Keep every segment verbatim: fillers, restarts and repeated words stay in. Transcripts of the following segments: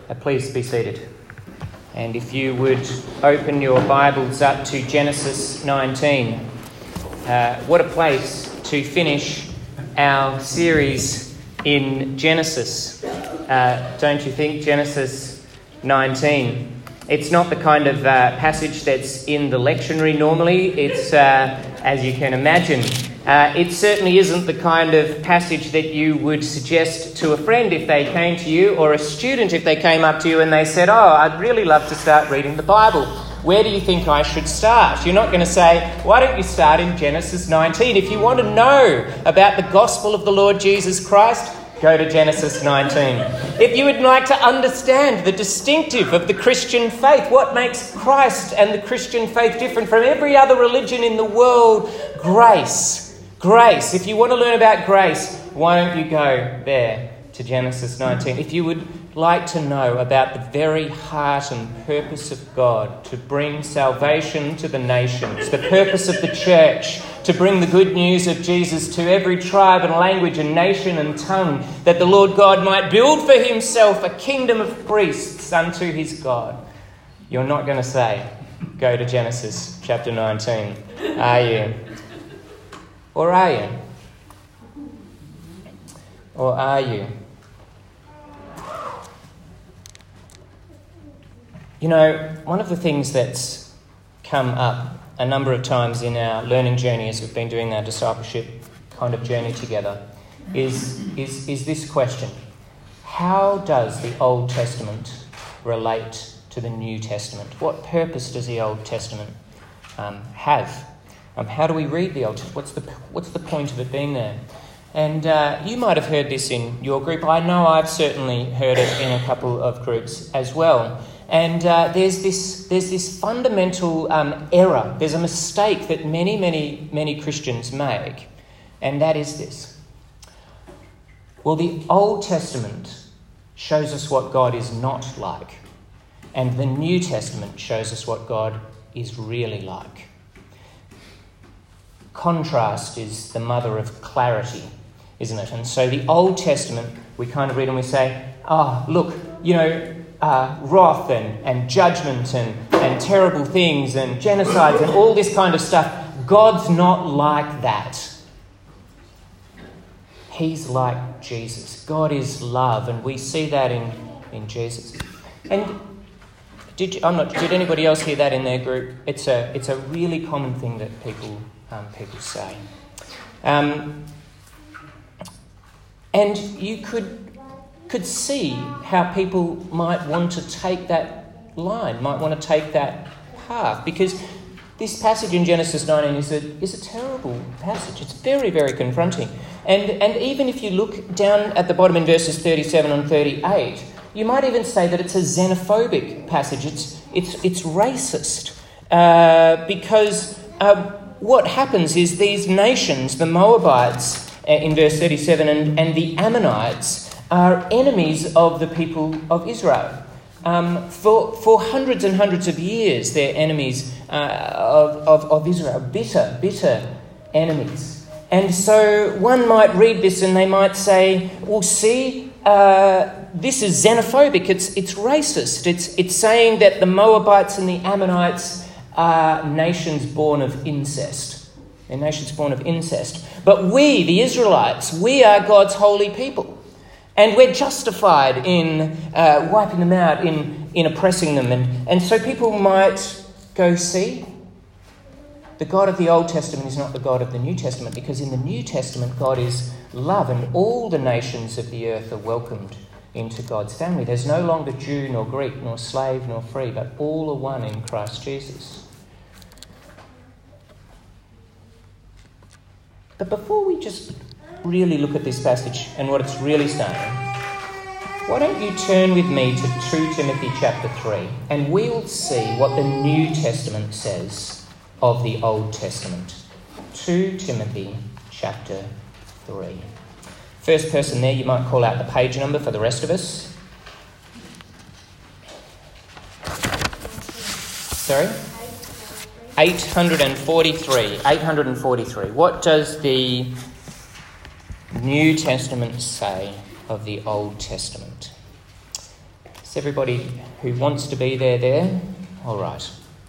Uh, please be seated. And if you would open your Bibles up to Genesis nineteen. Uh, what a place to finish our series in Genesis. Uh, don't you think? Genesis nineteen. It's not the kind of uh, passage that's in the lectionary normally. It's, uh, as you can imagine, Uh, it certainly isn't the kind of passage that you would suggest to a friend if they came to you, or a student if they came up to you and they said, "Oh, I'd really love to start reading the Bible. Where do you think I should start?" You're not going to say, "Why don't you start in Genesis nineteen? If you want to know about the gospel of the Lord Jesus Christ, go to Genesis nineteen. If you would like to understand the distinctive of the Christian faith, what makes Christ and the Christian faith different from every other religion in the world, grace. Grace. If you want to learn about grace, why don't you go there to Genesis nineteen? If you would like to know about the very heart and purpose of God to bring salvation to the nations, the purpose of the church to bring the good news of Jesus to every tribe and language and nation and tongue, that the Lord God might build for himself a kingdom of priests unto his God, you're not going to say, go to Genesis chapter nineteen, are you? Or are you? Or are you? You know, one of the things that's come up a number of times in our learning journey as we've been doing our discipleship kind of journey together is, is, is this question. How does the Old Testament relate to the New Testament? What purpose does the Old Testament um, have? Um, how do we read the Old Testament? What's the what's the point of it being there? And uh, you might have heard this in your group. I know I've certainly heard it in a couple of groups as well. And uh, there's this there's this fundamental um, error. There's a mistake that many, many, many Christians make, and that is this. Well, the Old Testament shows us what God is not like, and the New Testament shows us what God is really like. Contrast is the mother of clarity, isn't it? And so the Old Testament, we kind of read and we say, oh, look, you know, uh, wrath and, and judgment and, and terrible things and genocides and all this kind of stuff. God's not like that. He's like Jesus. God is love, and we see that in, in Jesus. And did you, I'm not. Did anybody else hear that in their group? It's a it's a really common thing that people um, people say, um, and you could could see how people might want to take that line, might want to take that path, because this passage in Genesis nineteen is a is a terrible passage. It's very very confronting, and and even if you look down at the bottom in verses thirty-seven and thirty-eight. You might even say that it's a xenophobic passage. It's it's it's racist uh, because uh, what happens is these nations, the Moabites uh, in verse thirty-seven, and, and the Ammonites are enemies of the people of Israel. Um, for for hundreds and hundreds of years, they're enemies uh, of, of of Israel, bitter bitter enemies. And so one might read this and they might say, "Well, see." Uh, This is xenophobic, it's it's racist. It's it's saying that the Moabites and the Ammonites are nations born of incest. They're nations born of incest. But we, the Israelites, we are God's holy people. And we're justified in uh, wiping them out, in, in oppressing them. And, and so people might go, see, the God of the Old Testament is not the God of the New Testament, because in the New Testament God is love and all the nations of the earth are welcomed into God's family. There's no longer Jew nor Greek nor slave nor free, but all are one in Christ Jesus. But before we just really look at this passage and what it's really saying, why don't you turn with me to Second Timothy chapter three, and we'll see what the New Testament says of the Old Testament. Second Timothy chapter three. First person there, you might call out the page number for the rest of us. Sorry? eight forty-three. eight forty-three. What does the New Testament say of the Old Testament? Is everybody who wants to be there there? All right.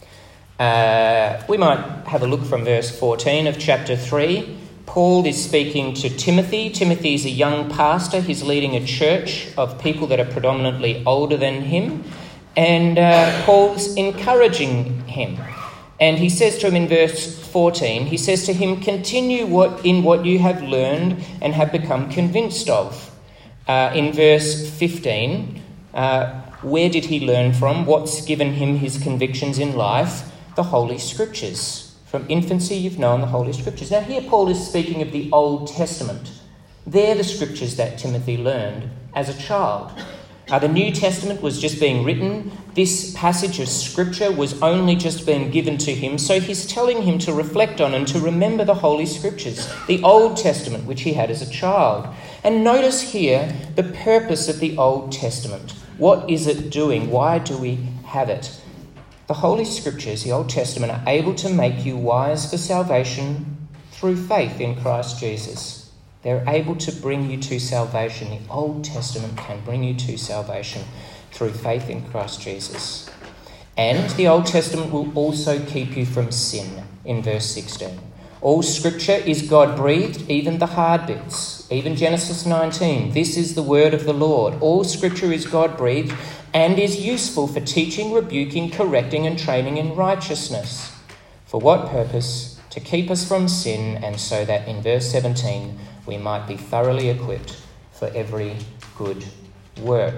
Uh, we might have a look from verse fourteen of chapter three. Paul is speaking to Timothy. Timothy is a young pastor. He's leading a church of people that are predominantly older than him. And uh, Paul's encouraging him. And he says to him in verse fourteen, he says to him, continue what in what you have learned and have become convinced of. Uh, in verse fifteen, uh, where did he learn from? What's given him his convictions in life? The Holy Scriptures. From infancy you've known the Holy Scriptures. Now here Paul is speaking of the Old Testament. They're the Scriptures that Timothy learned as a child. Uh, the New Testament was just being written. This passage of Scripture was only just being given to him. So he's telling him to reflect on and to remember the Holy Scriptures, the Old Testament, which he had as a child. And notice here the purpose of the Old Testament. What is it doing? Why do we have it? The Holy Scriptures, the Old Testament, are able to make you wise for salvation through faith in Christ Jesus. They're able to bring you to salvation. The Old Testament can bring you to salvation through faith in Christ Jesus. And the Old Testament will also keep you from sin, in verse sixteen. All Scripture is God-breathed, even the hard bits. Even Genesis nineteen, this is the word of the Lord. All Scripture is God-breathed and is useful for teaching, rebuking, correcting and training in righteousness. For what purpose? To keep us from sin, and so that in verse seventeen we might be thoroughly equipped for every good work.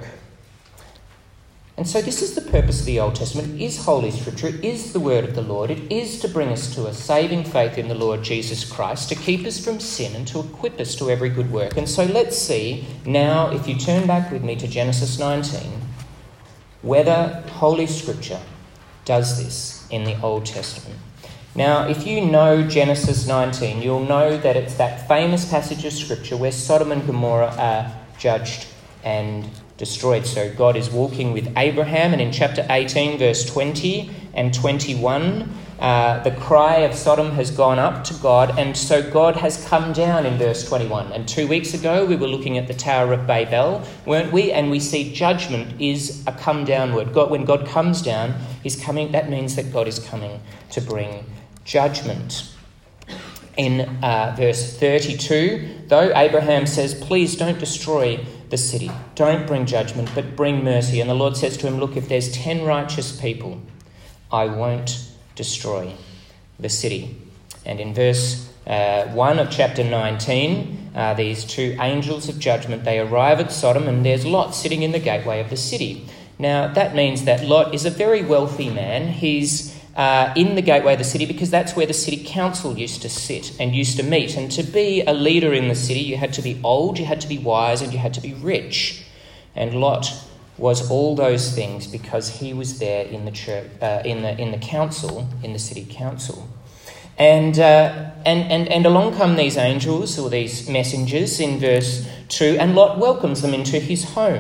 And so this is the purpose of the Old Testament. It is Holy Scripture. It is the word of the Lord. It is to bring us to a saving faith in the Lord Jesus Christ, to keep us from sin and to equip us to every good work. And so let's see now, if you turn back with me to Genesis nineteen, whether Holy Scripture does this in the Old Testament. Now, if you know Genesis nineteen, you'll know that it's that famous passage of Scripture where Sodom and Gomorrah are judged and destroyed. So God is walking with Abraham, and in chapter eighteen, verse twenty and twenty-one, uh, the cry of Sodom has gone up to God, and so God has come down in verse twenty-one. And two weeks ago, we were looking at the Tower of Babel, weren't we? And we see judgment is a come down word. God, when God comes down, he's coming. That means that God is coming to bring judgment. In uh, verse thirty-two, though Abraham says, please don't destroy the city. Don't bring judgment, but bring mercy. And the Lord says to him, look, if there's ten righteous people, I won't destroy the city. And in verse uh, one of chapter nineteen, uh, these two angels of judgment, they arrive at Sodom, and there's Lot sitting in the gateway of the city. Now, that means that Lot is a very wealthy man. He's Uh, in the gateway of the city, because that's where the city council used to sit and used to meet. And to be a leader in the city, you had to be old, you had to be wise, and you had to be rich. And Lot was all those things because he was there in the church, uh, in the in the council, in the city council. And uh, and and and along come these angels, or these messengers, in verse two, and Lot welcomes them into his home.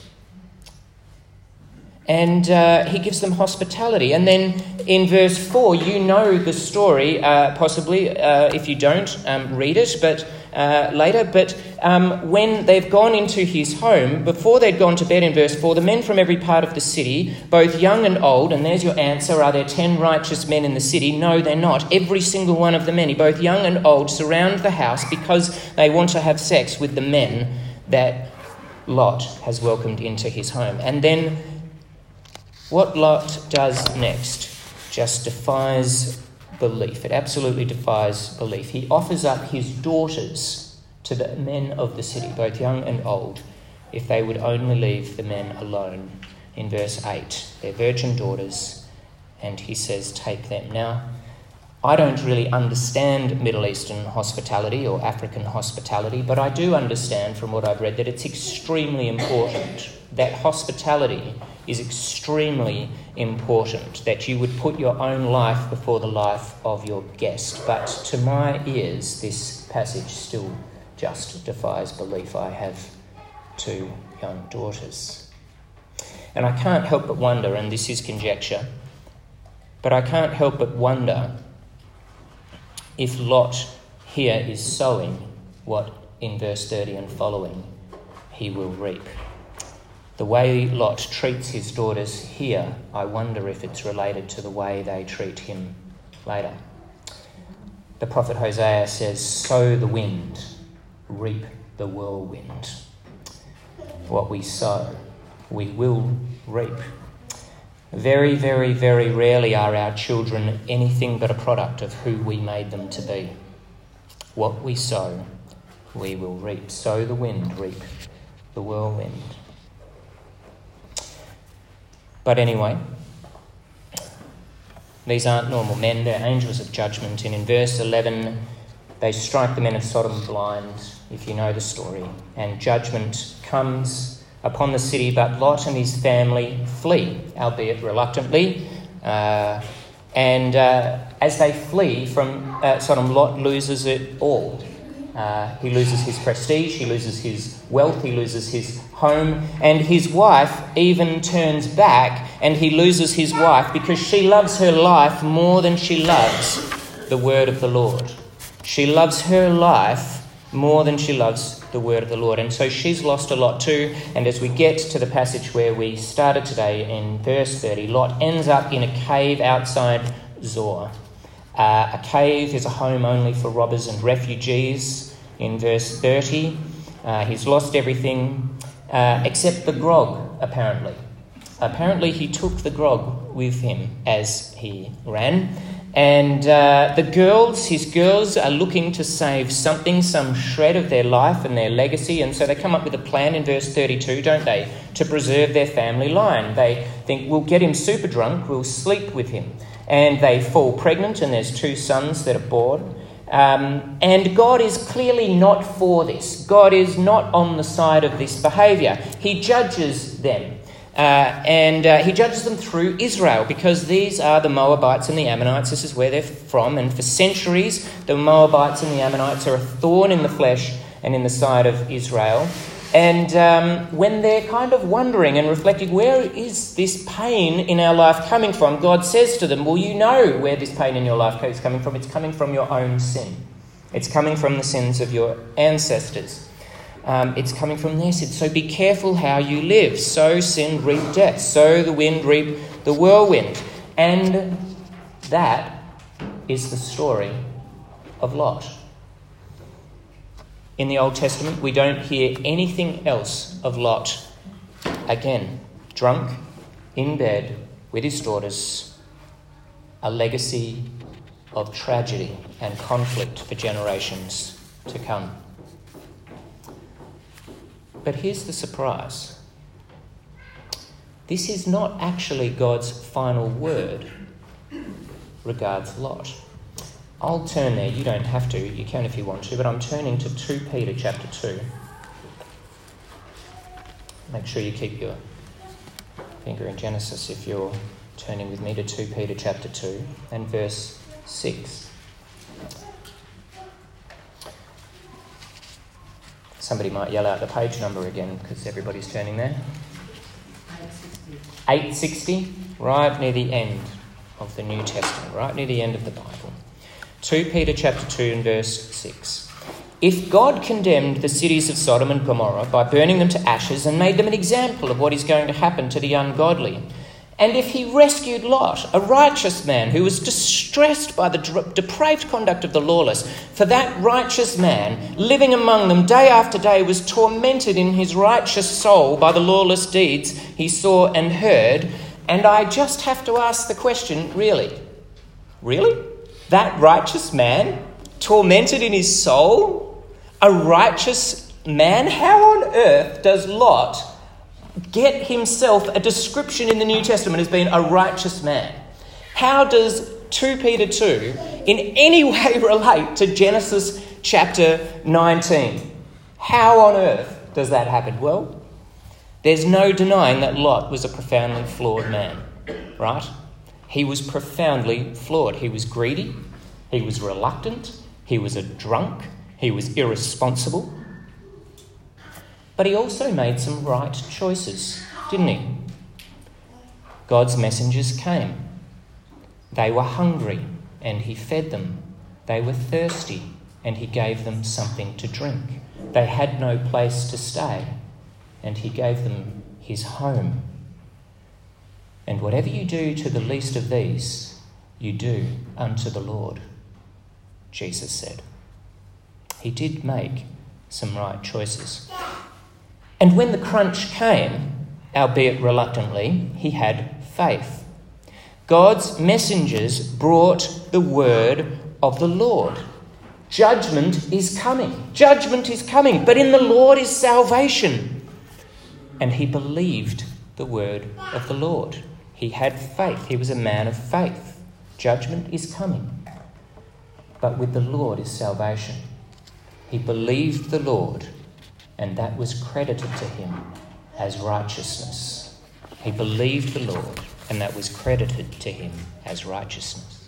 And uh, he gives them hospitality. And then in verse four, you know the story, uh, possibly, uh, if you don't, um, read it but uh, later. But um, when they've gone into his home, before they'd gone to bed in verse four, the men from every part of the city, both young and old, and there's your answer, are there ten righteous men in the city? No, they're not. Every single one of the many, both young and old, surround the house because they want to have sex with the men that Lot has welcomed into his home. And then what Lot does next just defies belief. It absolutely defies belief. He offers up his daughters to the men of the city, both young and old, if they would only leave the men alone. In verse eight, they're virgin daughters, and he says, take them. Now, I don't really understand Middle Eastern hospitality or African hospitality, but I do understand from what I've read that it's extremely important, that hospitality is extremely important, that you would put your own life before the life of your guest. But to my ears, this passage still just defies belief. I have two young daughters. And I can't help but wonder, and this is conjecture, but I can't help but wonder if Lot here is sowing what in verse thirty and following he will reap. The way Lot treats his daughters here, I wonder if it's related to the way they treat him later. The prophet Hosea says, "Sow the wind, reap the whirlwind." What we sow, we will reap. Very, very, very rarely are our children anything but a product of who we made them to be. What we sow, we will reap. Sow the wind, reap the whirlwind. But anyway, these aren't normal men, they're angels of judgment. And in verse eleven, they strike the men of Sodom blind, if you know the story. And judgment comes upon the city, but Lot and his family flee, albeit reluctantly. Uh, and uh, as they flee from uh, Sodom, Lot loses it all. Uh, he loses his prestige, he loses his wealth, he loses his home, and his wife even turns back, and he loses his wife because she loves her life more than she loves the word of the Lord. She loves her life more than she loves the word of the Lord, and so she's lost a lot too. And as we get to the passage where we started today in verse thirty, Lot ends up in a cave outside Zoar. Uh, a cave is a home only for robbers and refugees. In verse thirty, uh, he's lost everything uh, except the grog, apparently. Apparently he took the grog with him as he ran. And uh, the girls, his girls, are looking to save something, some shred of their life and their legacy. And so they come up with a plan in verse thirty-two, don't they, to preserve their family line. They think, we'll get him super drunk, we'll sleep with him. And they fall pregnant, and there's two sons that are born. Um, and God is clearly not for this. God is not on the side of this behaviour. He judges them. Uh, and uh, he judges them through Israel, because these are the Moabites and the Ammonites. This is where they're from. And for centuries, the Moabites and the Ammonites are a thorn in the flesh and in the side of Israel. And um, when they're kind of wondering and reflecting, where is this pain in our life coming from? God says to them, well, you know where this pain in your life is coming from. It's coming from your own sin. It's coming from the sins of your ancestors. Um, it's coming from their sins. So be careful how you live. Sow sin, reap death. Sow the wind, reap the whirlwind. And that is the story of Lot. In the Old Testament, we don't hear anything else of Lot again. Drunk, in bed, with his daughters, a legacy of tragedy and conflict for generations to come. But here's the surprise. This is not actually God's final word regards Lot. I'll turn there. You don't have to. You can if you want to. But I'm turning to Second Peter chapter two. Make sure you keep your finger in Genesis if you're turning with me to Second Peter chapter two and verse six. Somebody might yell out the page number again because everybody's turning there. eight sixty, right near the end of the New Testament, right near the end of the Bible. Second Peter chapter two and verse six. If God condemned the cities of Sodom and Gomorrah by burning them to ashes and made them an example of what is going to happen to the ungodly, and if he rescued Lot, a righteous man who was distressed by the depraved conduct of the lawless, for that righteous man, living among them day after day, was tormented in his righteous soul by the lawless deeds he saw and heard, and I just have to ask the question, really? Really? That righteous man, tormented in his soul? A righteous man? How on earth does Lot get himself a description in the New Testament as being a righteous man? How does Second Peter two in any way relate to Genesis chapter nineteen? How on earth does that happen? Well, there's no denying that Lot was a profoundly flawed man, right? He was profoundly flawed. He was greedy, he was reluctant, he was a drunk, he was irresponsible. But he also made some right choices, didn't he? God's messengers came. They were hungry, and he fed them. They were thirsty, and he gave them something to drink. They had no place to stay, and he gave them his home. And whatever you do to the least of these, you do unto the Lord, Jesus said. He did make some right choices. And when the crunch came, albeit reluctantly, he had faith. God's messengers brought the word of the Lord. Judgment is coming. Judgment is coming. But in the Lord is salvation. And he believed the word of the Lord. He had faith. He was a man of faith. Judgment is coming. But with the Lord is salvation. He believed the Lord, and that was credited to him as righteousness. He believed the Lord, and that was credited to him as righteousness.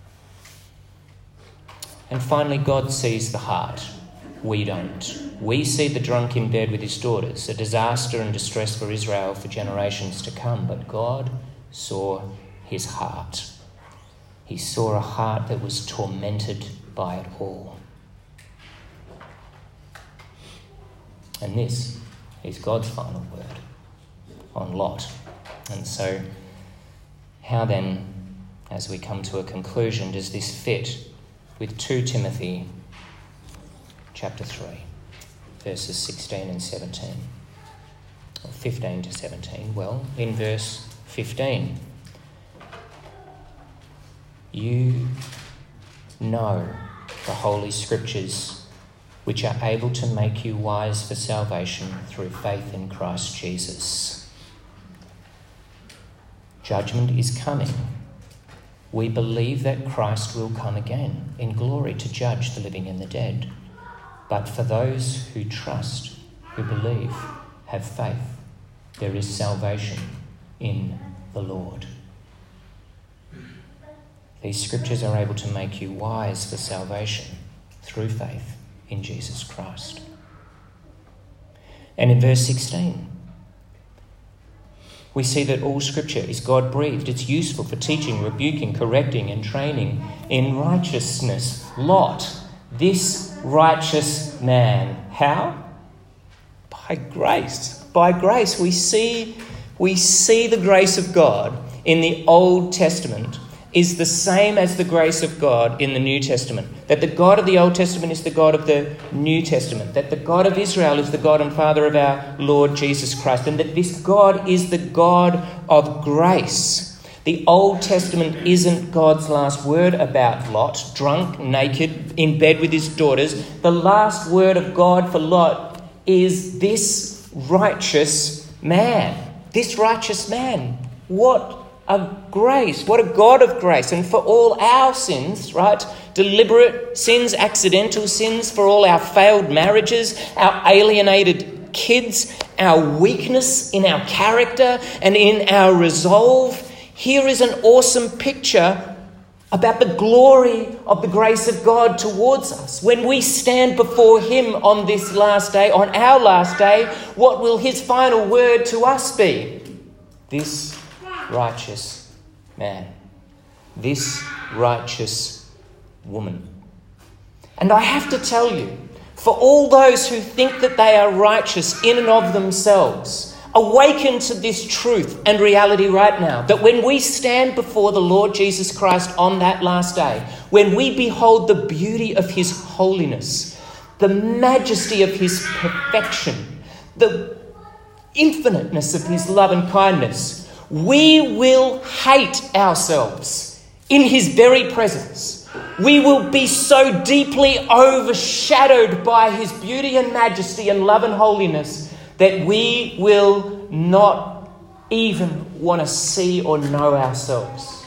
And finally, God sees the heart. We don't. We see the drunk in bed with his daughters, a disaster and distress for Israel for generations to come. But God saw his heart. He saw a heart that was tormented by it all. And this is God's final word on Lot. And so, how then, as we come to a conclusion, does this fit with Second Timothy chapter three, verses sixteen and seventeen? Or fifteen to seventeen. Well, in verse fifteen, you know the Holy Scriptures, which are able to make you wise for salvation through faith in Christ Jesus. Judgment is coming. We believe that Christ will come again in glory to judge the living and the dead. But for those who trust, who believe, have faith, there is salvation in the Lord. These scriptures are able to make you wise for salvation through faith in Jesus Christ. And in verse sixteen, we see that all scripture is God-breathed. It's useful for teaching, rebuking, correcting, and training in righteousness. Lot, this righteous man, how? By grace. By grace. We see, we see the grace of God in the Old Testament is the same as the grace of God in the New Testament. That the God of the Old Testament is the God of the New Testament. That the God of Israel is the God and Father of our Lord Jesus Christ. And that this God is the God of grace. The Old Testament isn't God's last word about Lot, drunk, naked, in bed with his daughters. The last word of God for Lot is this righteous man. This righteous man. What a grace. What a God of grace. And for all our sins, right? Deliberate sins, accidental sins, for all our failed marriages, our alienated kids, our weakness in our character and in our resolve. Here is an awesome picture about the glory of the grace of God towards us. When we stand before him on this last day, on our last day, what will his final word to us be? This righteous man. This righteous woman. And I have to tell you, for all those who think that they are righteous in and of themselves, awaken to this truth and reality right now, that when we stand before the Lord Jesus Christ on that last day, when we behold the beauty of his holiness, the majesty of his perfection, the infiniteness of his love and kindness, we will hate ourselves in his very presence. We will be so deeply overshadowed by his beauty and majesty and love and holiness that we will not even want to see or know ourselves.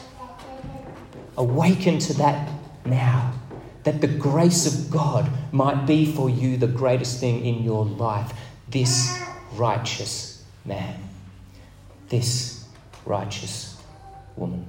Awaken to that now, that the grace of God might be for you the greatest thing in your life. This righteous man. This righteous woman.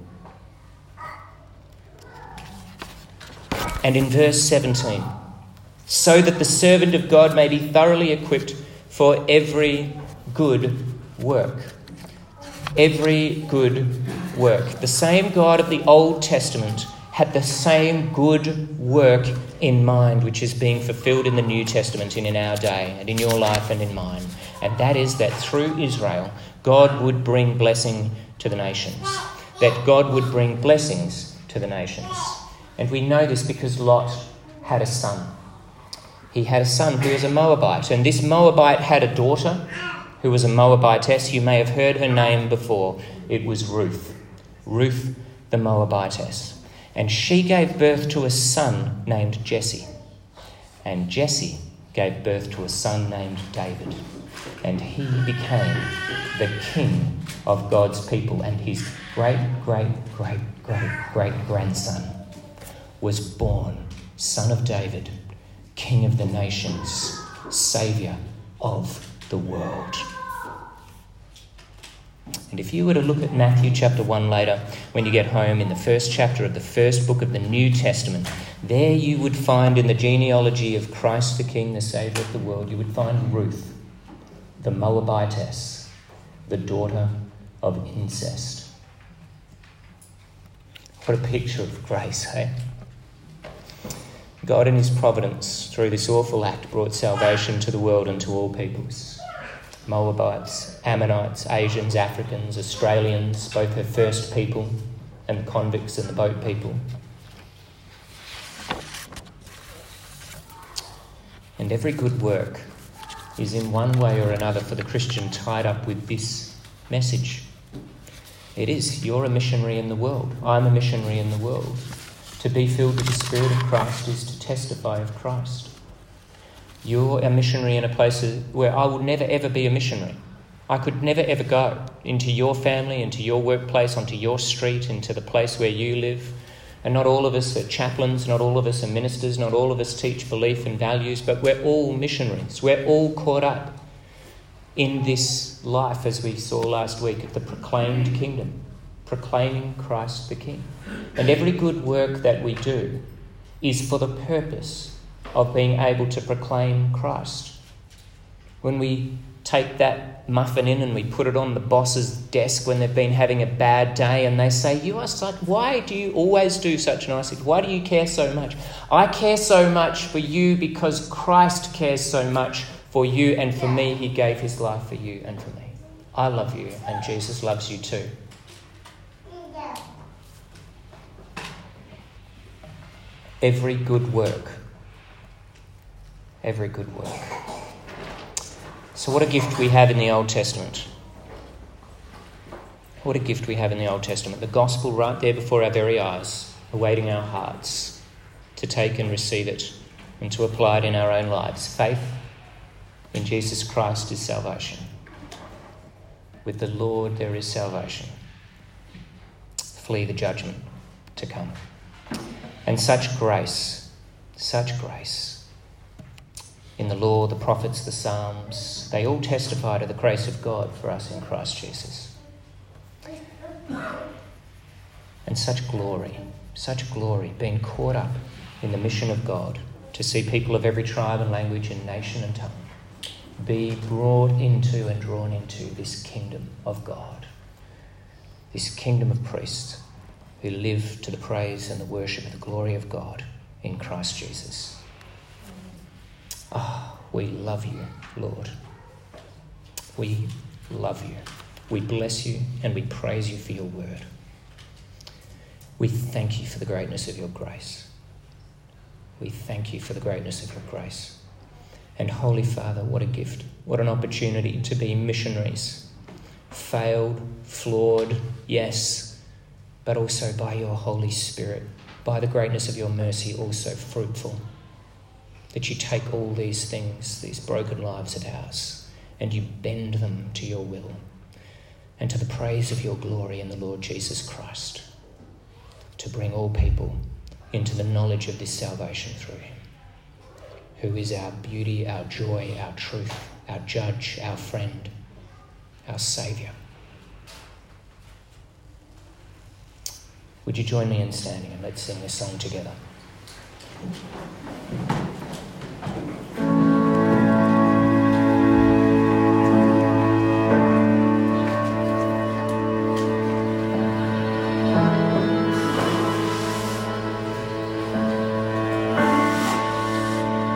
And in verse seventeen, so that the servant of God may be thoroughly equipped for every good work. Every good work. The same God of the Old Testament had the same good work in mind which is being fulfilled in the New Testament and in our day and in your life and in mine. And that is that through Israel, God would bring blessing to the nations. That God would bring blessings to the nations. And we know this because Lot had a son. He had a son who was a Moabite. And this Moabite had a daughter who was a Moabitess. You may have heard her name before. It was Ruth. Ruth the Moabitess. And she gave birth to a son named Jesse. And Jesse gave birth to a son named David. And he became the king of God's people. And his great, great, great, great, great grandson was born son of David, king of the nations, saviour of the world. And if you were to look at Matthew chapter one later, when you get home, in the first chapter of the first book of the New Testament, there you would find in the genealogy of Christ the King, the Saviour of the world, you would find Ruth, the Moabitess, the daughter of incest. What a picture of grace, hey? God in his providence, through this awful act, brought salvation to the world and to all peoples. Moabites, Ammonites, Asians, Africans, Australians, both her first people and the convicts and the boat people. And every good work is in one way or another for the Christian tied up with this message. It is, you're a missionary in the world. I'm a missionary in the world. To be filled with the Spirit of Christ is to testify of Christ. You're a missionary in a place where I would never ever be a missionary. I could never ever go into your family, into your workplace, onto your street, into the place where you live. And not all of us are chaplains, not all of us are ministers, not all of us teach belief and values, but we're all missionaries. We're all caught up in this life, as we saw last week, of the proclaimed kingdom, proclaiming Christ the King. And every good work that we do is for the purpose of being able to proclaim Christ. When we take that muffin in and we put it on the boss's desk when they've been having a bad day and they say, you are such, why do you always do such nice things? Why do you care so much? I care so much for you because Christ cares so much for you and for me. He gave his life for you and for me. I love you and Jesus loves you too. Every good work. Every good work. So what a gift we have in the Old Testament. What a gift we have in the Old Testament. The gospel right there before our very eyes, awaiting our hearts to take and receive it and to apply it in our own lives. Faith in Jesus Christ is salvation. With the Lord there is salvation. Flee the judgment to come. And such grace, such grace. In the law, the prophets, the Psalms, they all testify to the grace of God for us in Christ Jesus. And such glory, such glory, being caught up in the mission of God to see people of every tribe and language and nation and tongue be brought into and drawn into this kingdom of God, this kingdom of priests who live to the praise and the worship of the glory of God in Christ Jesus. Ah, oh, we love you, Lord. We love you. We bless you and we praise you for your word. We thank you for the greatness of your grace. We thank you for the greatness of your grace. And Holy Father, what a gift, what an opportunity to be missionaries. Failed, flawed, yes, but also by your Holy Spirit, by the greatness of your mercy, also fruitful. That you take all these things, these broken lives of ours, and you bend them to your will and to the praise of your glory in the Lord Jesus Christ, to bring all people into the knowledge of this salvation through him, who is our beauty, our joy, our truth, our judge, our friend, our saviour. Would you join me in standing and let's sing this song together?